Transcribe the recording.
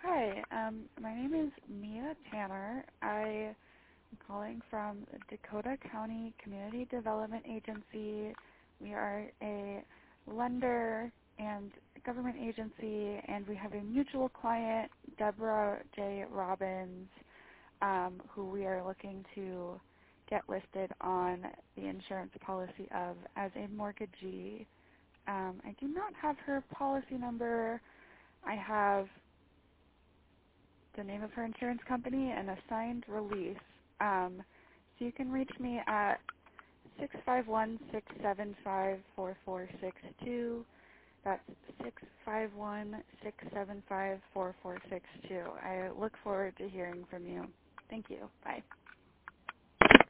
Hi, my name is Mia Tanner. I am calling from Dakota County Community Development Agency. We are a lender and government agency, and we have a mutual client, Deborah J. Robbins, who we are looking to get listed on the insurance policy of as a mortgagee. I do not have her policy number. I have the name of her insurance company and a signed release. So you can reach me at 651-675-4462. That's 651-675-4462. I look forward to hearing from you. Thank you. Bye.